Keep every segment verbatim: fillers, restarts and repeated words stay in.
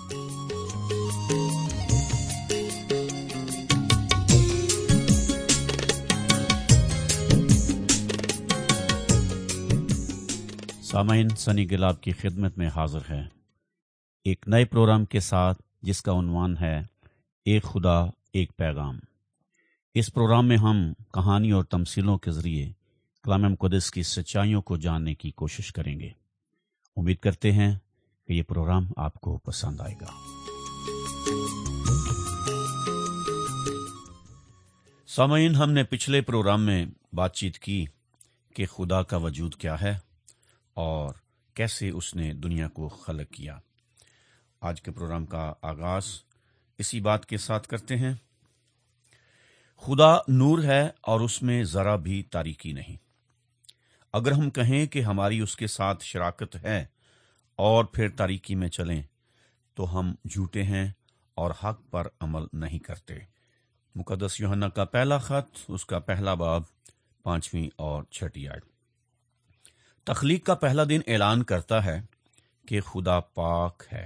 سامعین، سنی گل آپ کی خدمت میں حاضر ہے ایک نئے پروگرام کے ساتھ جس کا عنوان ہے ایک خدا ایک پیغام۔ اس پروگرام میں ہم کہانی اور تمثیلوں کے ذریعے کلام مقدس کی سچائیوں کو جاننے کی کوشش کریں گے۔ امید کرتے ہیں کہ یہ پروگرام آپ کو پسند آئے گا۔ سامعین، ہم نے پچھلے پروگرام میں بات چیت کی کہ خدا کا وجود کیا ہے اور کیسے اس نے دنیا کو خلق کیا۔ آج کے پروگرام کا آغاز اسی بات کے ساتھ کرتے ہیں۔ خدا نور ہے اور اس میں ذرا بھی تاریکی نہیں۔ اگر ہم کہیں کہ ہماری اس کے ساتھ شراکت ہے اور پھر تاریکی میں چلیں تو ہم جھوٹے ہیں اور حق پر عمل نہیں کرتے۔ مقدس یوحنا کا پہلا خط، اس کا پہلا باب، پانچویں اور چھٹی آیت۔ تخلیق کا پہلا دن اعلان کرتا ہے کہ خدا پاک ہے،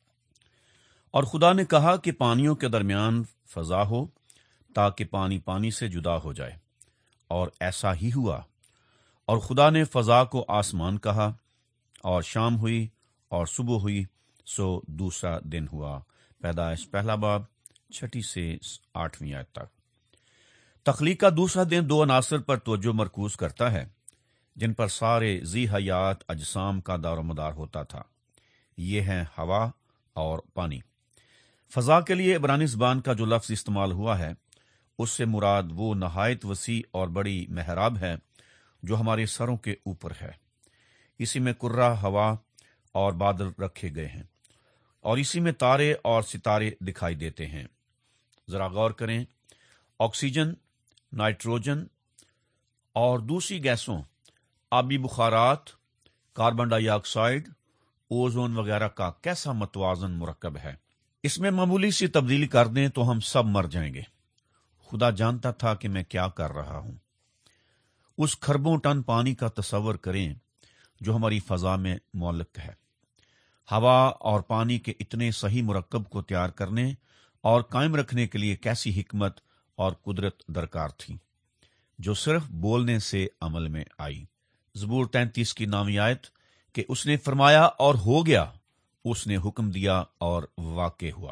اور خدا نے کہا کہ پانیوں کے درمیان فضا ہو تاکہ پانی پانی سے جدا ہو جائے، اور ایسا ہی ہوا۔ اور خدا نے فضا کو آسمان کہا، اور شام ہوئی اور صبح ہوئی، سو دوسرا دن ہوا۔ پیدائش پہلا باب، چھٹی سے آٹھویں آیت تک۔ تخلیق کا دوسرا دن دو عناصر پر توجہ مرکوز کرتا ہے جن پر سارے ذی حیات اجسام کا دار و مدار ہوتا تھا۔ یہ ہیں ہوا اور پانی۔ فضا کے لیے عبرانی زبان کا جو لفظ استعمال ہوا ہے، اس سے مراد وہ نہایت وسیع اور بڑی محراب ہے جو ہمارے سروں کے اوپر ہے۔ اسی میں کرہ، ہوا اور بادل رکھے گئے ہیں، اور اسی میں تارے اور ستارے دکھائی دیتے ہیں۔ ذرا غور کریں، آکسیجن، نائٹروجن اور دوسری گیسوں، آبی بخارات، کاربن ڈائی آکسائڈ، اوزون وغیرہ کا کیسا متوازن مرکب ہے۔ اس میں معمولی سی تبدیلی کر دیں تو ہم سب مر جائیں گے۔ خدا جانتا تھا کہ میں کیا کر رہا ہوں۔ اس کھربوں ٹن پانی کا تصور کریں جو ہماری فضا میں معلق ہے۔ ہوا اور پانی کے اتنے صحیح مرکب کو تیار کرنے اور قائم رکھنے کے لیے کیسی حکمت اور قدرت درکار تھی، جو صرف بولنے سے عمل میں آئی۔ زبور تینتیس کی نامی آیت کہ اس نے فرمایا اور ہو گیا، اس نے حکم دیا اور واقع ہوا۔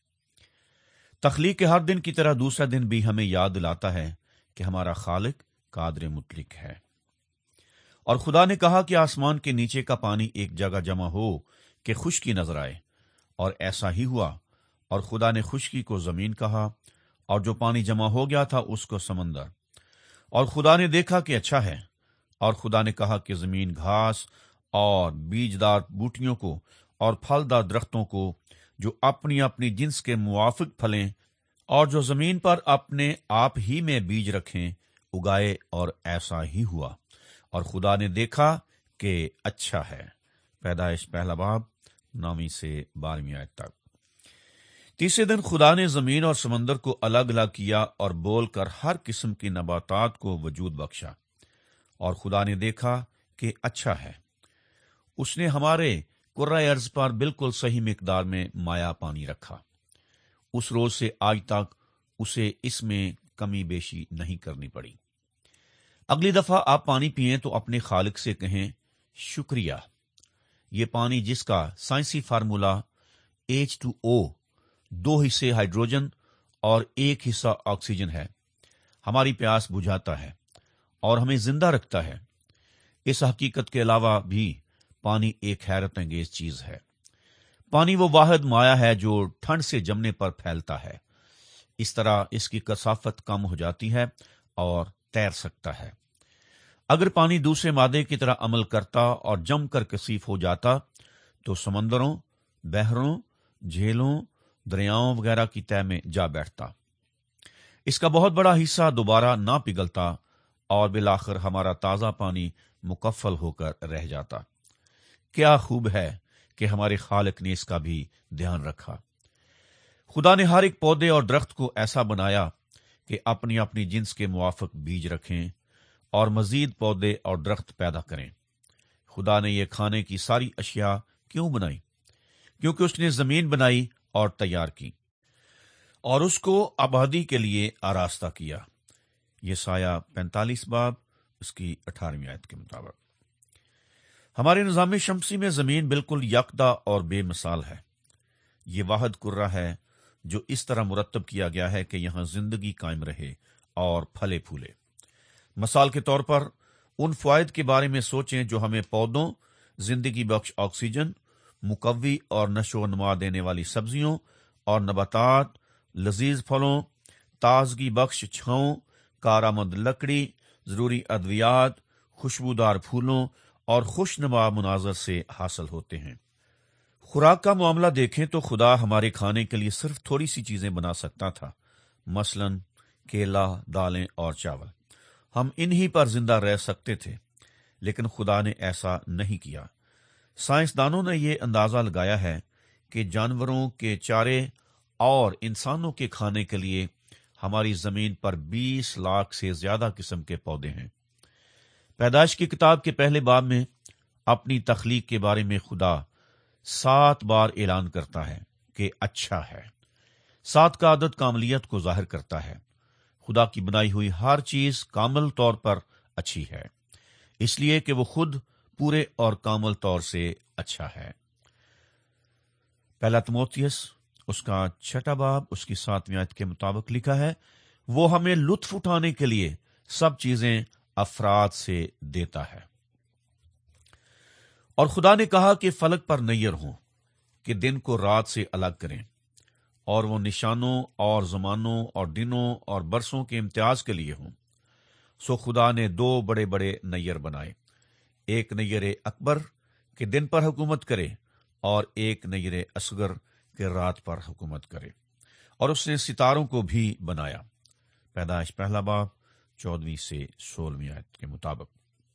تخلیق کے ہر دن کی طرح دوسرا دن بھی ہمیں یاد دلاتا ہے کہ ہمارا خالق قادر مطلق ہے۔ اور خدا نے کہا کہ آسمان کے نیچے کا پانی ایک جگہ جمع ہو کہ خشکی نظر آئے، اور ایسا ہی ہوا۔ اور خدا نے خشکی کو زمین کہا، اور جو پانی جمع ہو گیا تھا اس کو سمندر۔ اور خدا نے دیکھا کہ اچھا ہے۔ اور خدا نے کہا کہ زمین گھاس اور بیجدار بوٹیوں کو اور پھلدار درختوں کو جو اپنی اپنی جنس کے موافق پھلیں اور جو زمین پر اپنے آپ ہی میں بیج رکھیں اگائے، اور ایسا ہی ہوا۔ اور خدا نے دیکھا کہ اچھا ہے۔ پیدائش پہلا باب، نویں سے بارہویں آیت تک۔ تیسرے دن خدا نے زمین اور سمندر کو الگ الگ کیا اور بول کر ہر قسم کی نباتات کو وجود بخشا۔ اور خدا نے دیکھا کہ اچھا ہے۔ اس نے ہمارے کرۂ ارض پر بالکل صحیح مقدار میں مایا پانی رکھا۔ اس روز سے آج تک اسے اس میں کمی بیشی نہیں کرنی پڑی۔ اگلی دفعہ آپ پانی پئیں تو اپنے خالق سے کہیں شکریہ۔ یہ پانی جس کا سائنسی فارمولا ایچ ٹو او، دو حصے ہائیڈروجن اور ایک حصہ آکسیجن ہے، ہماری پیاس بجھاتا ہے اور ہمیں زندہ رکھتا ہے۔ اس حقیقت کے علاوہ بھی پانی ایک حیرت انگیز چیز ہے۔ پانی وہ واحد مائع ہے جو ٹھنڈ سے جمنے پر پھیلتا ہے۔ اس طرح اس کی کثافت کم ہو جاتی ہے اور تیر سکتا ہے۔ اگر پانی دوسرے مادے کی طرح عمل کرتا اور جم کر کثیف ہو جاتا تو سمندروں، بحروں، جھیلوں، دریاؤں وغیرہ کی تہہ میں جا بیٹھتا۔ اس کا بہت بڑا حصہ دوبارہ نہ پگھلتا اور بالآخر ہمارا تازہ پانی مکفل ہو کر رہ جاتا۔ کیا خوب ہے کہ ہمارے خالق نے اس کا بھی دھیان رکھا۔ خدا نے ہر ایک پودے اور درخت کو ایسا بنایا کہ اپنی اپنی جنس کے موافق بیج رکھیں اور مزید پودے اور درخت پیدا کریں۔ خدا نے یہ کھانے کی ساری اشیاء کیوں بنائی؟ کیونکہ اس نے زمین بنائی اور تیار کی اور اس کو آبادی کے لیے آراستہ کیا۔ یہ سایہ پینتالیس باب اس کی اٹھارہویں آیت کے مطابق۔ ہمارے نظام شمسی میں زمین بالکل یکدا اور بے مثال ہے۔ یہ واحد کرہ ہے جو اس طرح مرتب کیا گیا ہے کہ یہاں زندگی قائم رہے اور پھلے پھولے۔ مثال کے طور پر ان فوائد کے بارے میں سوچیں جو ہمیں پودوں، زندگی بخش آکسیجن، مقوی اور نشو و نما دینے والی سبزیوں اور نباتات، لذیذ پھلوں، تازگی بخش چھاؤں، کارآمد لکڑی، ضروری ادویات، خوشبودار پھولوں اور خوش نما مناظر سے حاصل ہوتے ہیں۔ خوراک کا معاملہ دیکھیں تو خدا ہمارے کھانے کے لیے صرف تھوڑی سی چیزیں بنا سکتا تھا، مثلاً کیلا، دالیں اور چاول۔ ہم انہی پر زندہ رہ سکتے تھے، لیکن خدا نے ایسا نہیں کیا۔ سائنسدانوں نے یہ اندازہ لگایا ہے کہ جانوروں کے چارے اور انسانوں کے کھانے کے لیے ہماری زمین پر بیس لاکھ سے زیادہ قسم کے پودے ہیں۔ پیدائش کی کتاب کے پہلے باب میں اپنی تخلیق کے بارے میں خدا سات بار اعلان کرتا ہے کہ اچھا ہے۔ سات کا عدد کاملیت کو ظاہر کرتا ہے۔ خدا کی بنائی ہوئی ہر چیز کامل طور پر اچھی ہے، اس لیے کہ وہ خود پورے اور کامل طور سے اچھا ہے۔ پہلا تموتھیوس اس کا چھٹا باب اس کی ساتویں آیت کے مطابق لکھا ہے، وہ ہمیں لطف اٹھانے کے لیے سب چیزیں افراد سے دیتا ہے۔ اور خدا نے کہا کہ فلک پر نیر ہوں کہ دن کو رات سے الگ کریں، اور وہ نشانوں اور زمانوں اور دنوں اور برسوں کے امتیاز کے لیے ہوں۔ سو خدا نے دو بڑے بڑے نیر بنائے، ایک نیر اکبر کہ دن پر حکومت کرے اور ایک نیر اصغر کہ رات پر حکومت کرے، اور اس نے ستاروں کو بھی بنایا۔ پیدائش پہلا باب چودہویں سے سولہویں آیت کے مطابق۔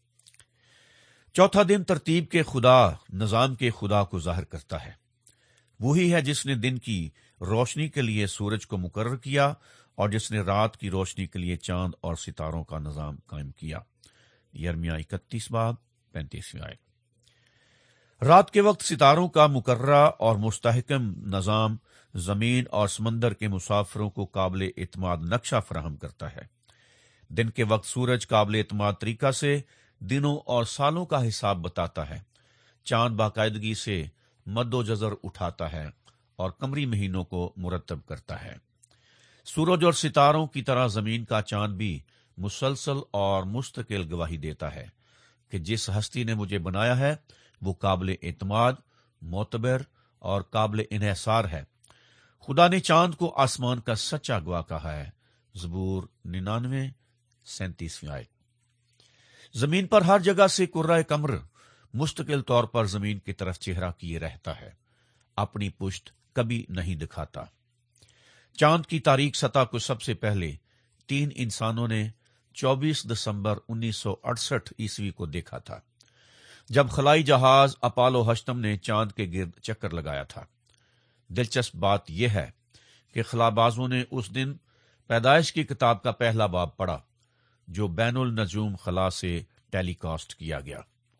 چوتھا دن ترتیب کے خدا، نظام کے خدا کو ظاہر کرتا ہے۔ وہی ہے جس نے دن کی روشنی کے لیے سورج کو مقرر کیا اور جس نے رات کی روشنی کے لیے چاند اور ستاروں کا نظام قائم کیا۔ یرمیہ اکتیس باب پینتیسویں آیت۔ رات کے وقت ستاروں کا مقررہ اور مستحکم نظام زمین اور سمندر کے مسافروں کو قابل اعتماد نقشہ فراہم کرتا ہے۔ دن کے وقت سورج قابل اعتماد طریقہ سے دنوں اور سالوں کا حساب بتاتا ہے۔ چاند باقاعدگی سے مد و جزر اٹھاتا ہے اور قمری مہینوں کو مرتب کرتا ہے۔ سورج اور ستاروں کی طرح زمین کا چاند بھی مسلسل اور مستقل گواہی دیتا ہے کہ جس ہستی نے مجھے بنایا ہے وہ قابل اعتماد، معتبر اور قابل انحصار ہے۔ خدا نے چاند کو آسمان کا سچا گواہ کہا ہے۔ زبور ننانوے سینتیسویں آیت۔ زمین پر ہر جگہ سے کرۂ قمر مستقل طور پر زمین کی طرف چہرہ کیے رہتا ہے، اپنی پشت کبھی نہیں دکھاتا۔ چاند کی تاریک سطح کو سب سے پہلے تین انسانوں نے چوبیس دسمبر انیس سو اڑسٹھ عیسوی کو دیکھا تھا، جب خلائی جہاز اپالو ہشتم نے چاند کے گرد چکر لگایا تھا۔ دلچسپ بات یہ ہے کہ خلابازوں نے اس دن پیدائش کی کتاب کا پہلا باب پڑھا جو بین النجوم خلا سے ٹیلی کاسٹ کیا گیا۔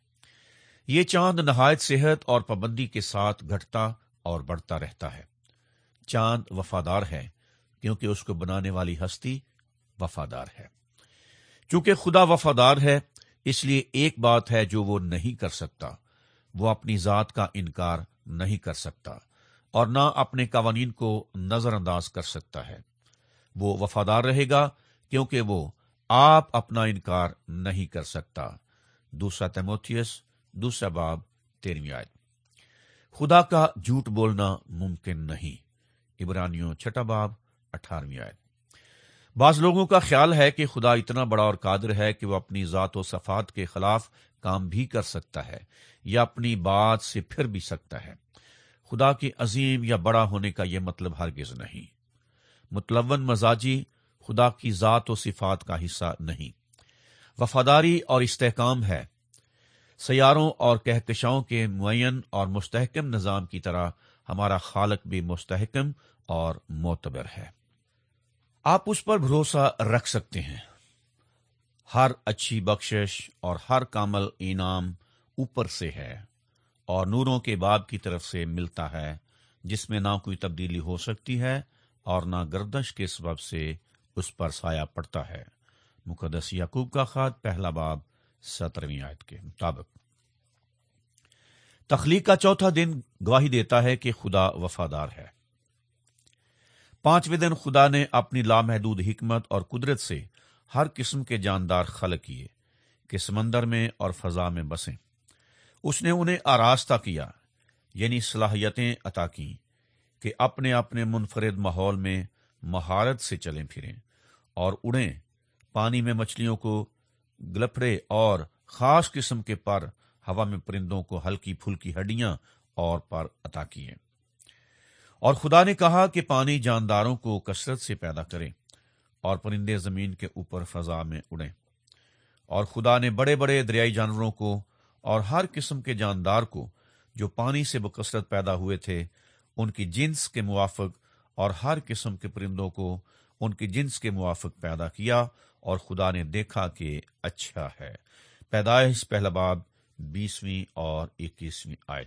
یہ چاند نہایت صحت اور پابندی کے ساتھ گھٹتا اور بڑھتا رہتا ہے۔ چاند وفادار ہے کیونکہ اس کو بنانے والی ہستی وفادار ہے۔ چونکہ خدا وفادار ہے، اس لیے ایک بات ہے جو وہ نہیں کر سکتا، وہ اپنی ذات کا انکار نہیں کر سکتا اور نہ اپنے قوانین کو نظر انداز کر سکتا ہے۔ وہ وفادار رہے گا کیونکہ وہ آپ اپنا انکار نہیں کر سکتا۔ دوسرا تیموتھیوس دوسرا باب تیرہویں آیت۔ خدا کا جھوٹ بولنا ممکن نہیں۔ عبرانیوں چھٹا باب اٹھارہویں آیت۔ بعض لوگوں کا خیال ہے کہ خدا اتنا بڑا اور قادر ہے کہ وہ اپنی ذات و صفات کے خلاف کام بھی کر سکتا ہے یا اپنی بات سے پھر بھی سکتا ہے۔ خدا کے عظیم یا بڑا ہونے کا یہ مطلب ہرگز نہیں۔ متلون مزاجی خدا کی ذات و صفات کا حصہ نہیں۔ وفاداری اور استحکام ہے۔ سیاروں اور کہکشاؤں کے معین اور مستحکم نظام کی طرح ہمارا خالق بھی مستحکم اور معتبر ہے۔ آپ اس پر بھروسہ رکھ سکتے ہیں۔ ہر اچھی بخشش اور ہر کامل انعام اوپر سے ہے اور نوروں کے باب کی طرف سے ملتا ہے، جس میں نہ کوئی تبدیلی ہو سکتی ہے اور نہ گردش کے سبب سے اس پر سایہ پڑتا ہے۔ مقدس یعقوب کا خط پہلا باب سترہویں آیت کے مطابق تخلیق کا چوتھا دن گواہی دیتا ہے کہ خدا وفادار ہے۔ پانچویں دن خدا نے اپنی لامحدود حکمت اور قدرت سے ہر قسم کے جاندار خلق کیے کہ سمندر میں اور فضا میں بسیں۔ اس نے انہیں آراستہ کیا، یعنی صلاحیتیں عطا کی کہ اپنے اپنے منفرد ماحول میں مہارت سے چلیں پھریں اور اڑیں، پانی میں مچھلیوں کو گلپھڑے اور خاص قسم کے پر، ہوا میں پرندوں کو ہلکی پھلکی ہڈیاں اور پر عطا کیے۔ اور خدا نے کہا کہ پانی جانداروں کو کثرت سے پیدا کرے اور پرندے زمین کے اوپر فضا میں اڑیں۔ اور خدا نے بڑے بڑے دریائی جانوروں کو اور ہر قسم کے جاندار کو جو پانی سے بکثرت پیدا ہوئے تھے ان کی جنس کے موافق، اور ہر قسم کے پرندوں کو ان کی جنس کے موافق پیدا کیا، اور خدا نے دیکھا کہ اچھا ہے۔ پیدائش پہلا باب بیسویں اور اکیسویں آیت۔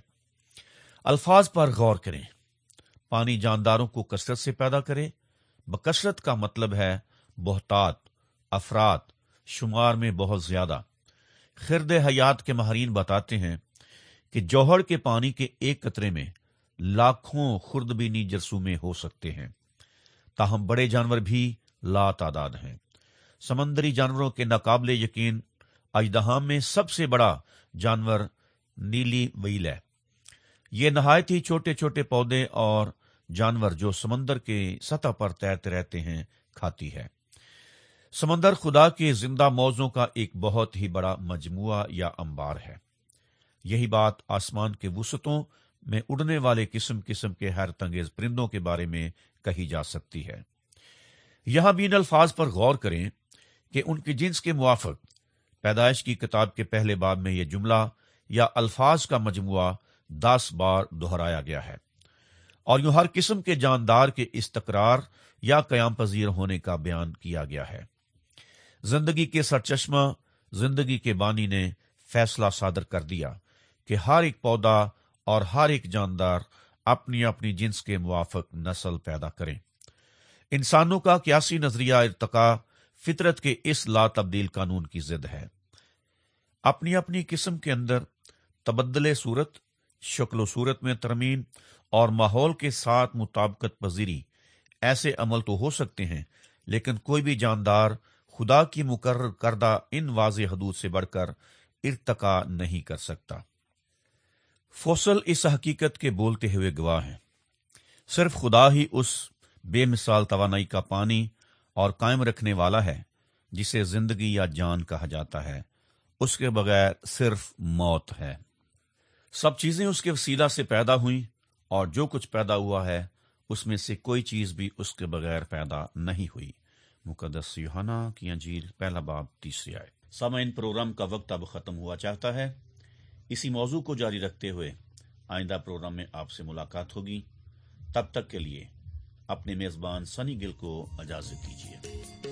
الفاظ پر غور کریں۔ پانی جانداروں کو کثرت سے پیدا کرے، بکثرت کا مطلب ہے بہتات، افراد، شمار میں بہت زیادہ۔ خرد حیات کے ماہرین بتاتے ہیں کہ جوہر کے پانی کے ایک قطرے میں لاکھوں خوردبینی جرثومے ہو سکتے ہیں، تاہم بڑے جانور بھی لا تعداد ہیں۔ سمندری جانوروں کے ناقابل یقین اژدہا میں سب سے بڑا جانور نیلی ویل ہے۔ یہ نہایت ہی چھوٹے چھوٹے پودے اور جانور جو سمندر کے سطح پر تیرتے رہتے ہیں کھاتی ہے۔ سمندر خدا کے زندہ موضوعوں کا ایک بہت ہی بڑا مجموعہ یا انبار ہے۔ یہی بات آسمان کے وسطوں میں اڑنے والے قسم قسم کے حیرت انگیز پرندوں کے بارے میں کہی جا سکتی ہے۔ یہاں بھی ان الفاظ پر غور کریں کہ ان کی جنس کے موافق پیدائش کی کتاب کے پہلے باب میں یہ جملہ یا الفاظ کا مجموعہ دس بار دہرایا گیا ہے، اور یوں ہر قسم کے جاندار کے استقرار یا قیام پذیر ہونے کا بیان کیا گیا ہے۔ زندگی کے سرچشمہ، زندگی کے بانی نے فیصلہ صادر کر دیا کہ ہر ایک پودا اور ہر ایک جاندار اپنی اپنی جنس کے موافق نسل پیدا کریں۔ انسانوں کا قیاسی نظریہ ارتقاء فطرت کے اس لا تبدیل قانون کی ضد ہے۔ اپنی اپنی قسم کے اندر تبدلے صورت، شکل و صورت میں ترمیم اور ماحول کے ساتھ مطابقت پذیری ایسے عمل تو ہو سکتے ہیں، لیکن کوئی بھی جاندار خدا کی مقرر کردہ ان واضح حدود سے بڑھ کر ارتقاء نہیں کر سکتا۔ فوسل اس حقیقت کے بولتے ہوئے گواہ ہیں۔ صرف خدا ہی اس بے مثال توانائی کا پانی اور قائم رکھنے والا ہے جسے زندگی یا جان کہا جاتا ہے۔ اس کے بغیر صرف موت ہے۔ سب چیزیں اس کے وسیلہ سے پیدا ہوئیں، اور جو کچھ پیدا ہوا ہے اس میں سے کوئی چیز بھی اس کے بغیر پیدا نہیں ہوئی۔ مقدس یوحنا کی انجیل پہلا باب تیسری آیت۔ سامعین، پروگرام کا وقت اب ختم ہوا چاہتا ہے۔ اسی موضوع کو جاری رکھتے ہوئے آئندہ پروگرام میں آپ سے ملاقات ہوگی۔ تب تک کے لیے اپنے میزبان سنی گل کو اجازت دیجیے۔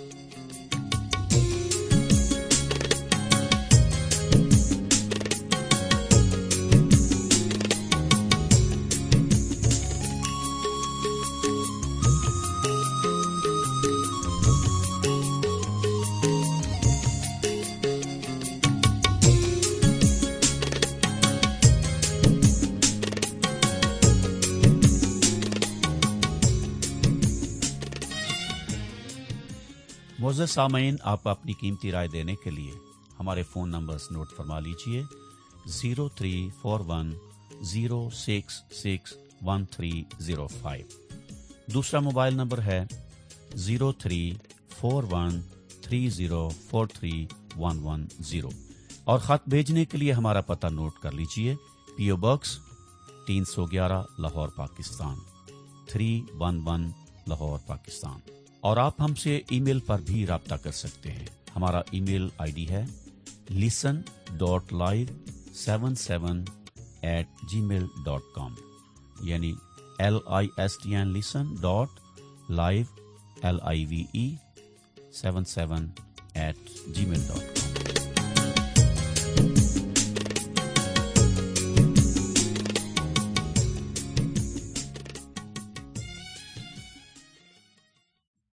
معزز سامعین، آپ اپنی قیمتی رائے دینے کے لیے ہمارے فون نمبرز نوٹ فرما لیجئے۔ Zero three four one zero six six one three zero five. دوسرا موبائل نمبر ہے zero three four one three zero four three one one zero, اور خط بھیجنے کے لیے ہمارا پتہ نوٹ کر لیجئے۔ پی او باکس تین سو گیارہ، Lahore, Pakistan three one one, Lahore, Pakistan. اور آپ ہم سے ای میل پر بھی رابطہ کر سکتے ہیں۔ ہمارا ای میل آئی ڈی ہے listen dot live seven seven eight G mail dot com, یعنی L I S T N listen dot live L I V E seven seven eight G mail dot com.